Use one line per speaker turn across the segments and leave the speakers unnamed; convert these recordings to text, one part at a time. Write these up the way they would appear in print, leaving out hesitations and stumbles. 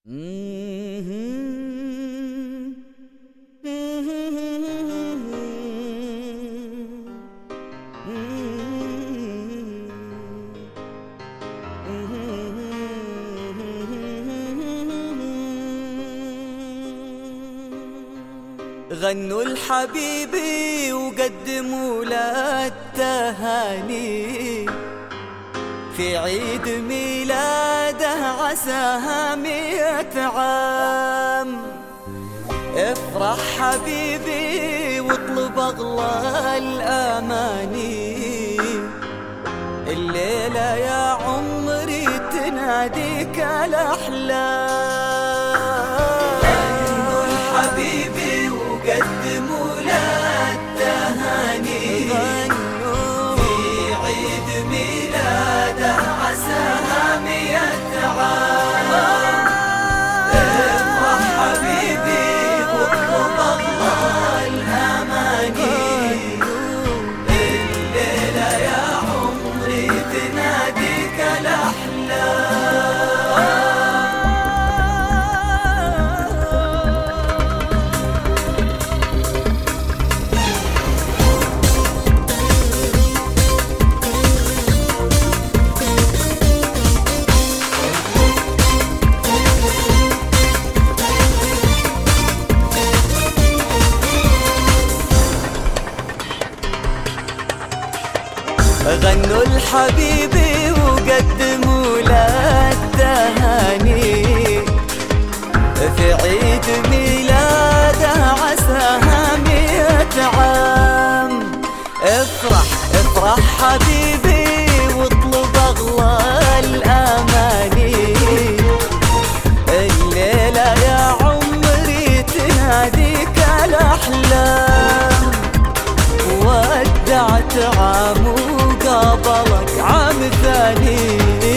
غنوا لحبيبي وقدموا له التهاني في عيد ميلاده عساها 100 عام. افرح حبيبي واطلب اغلى الاماني، الليلة يا عمري تناديك الاحلام. غنوا لحبيبي وقدموا له التهاني في عيد ميلاده عساها 100 عام. افرح حبيبي واطلب اغلى الاماني، الليلة يا عمري تناديك الاحلام. غنوا لحبيبي وقدموا له التهاني في عيد ميلاده عساها 100 عام. افرح حبيبي واطلب اغلى الاماني، الليلة يا عمري تناديك الاحلام. ودعت عام وقابلك عام ثاني،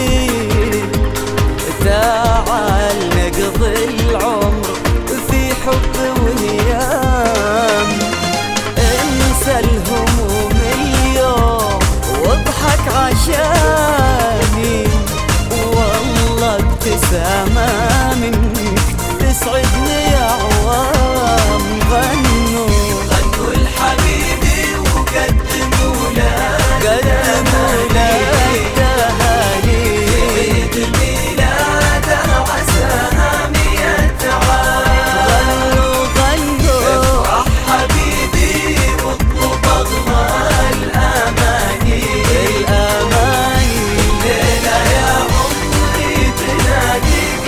تعال نقضي العمر في حب وهيام. انسى الهموم اليوم واضحك عشاني، والله ابتسامة منك تسعدني يا عوام. غنوا لحبيبي وقدموا له التهاني في عيد ميلاده عساها 100 عام. افرح حبيبي واطلب اغلى الاماني، الليلة يا عمري تناديك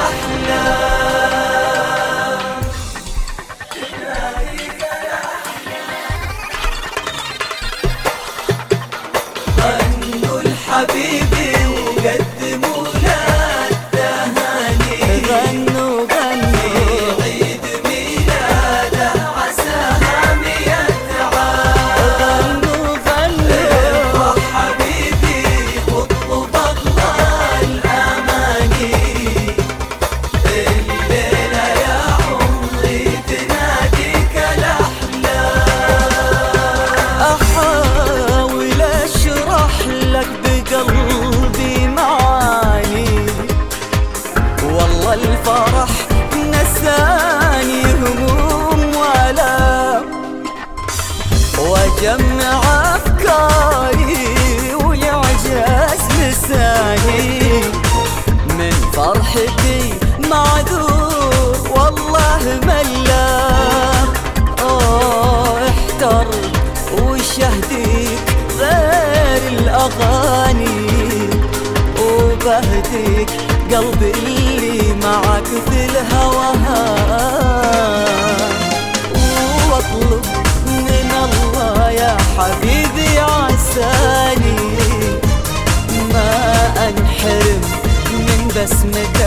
الاحلام. غنوا لحبيبي وقدموا له التهاني، غنوا في عيد ميلاده عساها 100 عام. افرح حبيبي واطلب اغلى الاماني، الليلة يا عمري تناديك الاحلام. احاول اشرح لك بقلبي معاني، والله الفرح نساني هموم والام. وجمع افكاري والعجز لساني، من فرحتي معذور والله ملام. احتر وشهديك غير الاغاني، وبهديك قلبي اللي معك في الهوهان. واطلب من الله يا حبيبي عساني ما انحرم من بسمة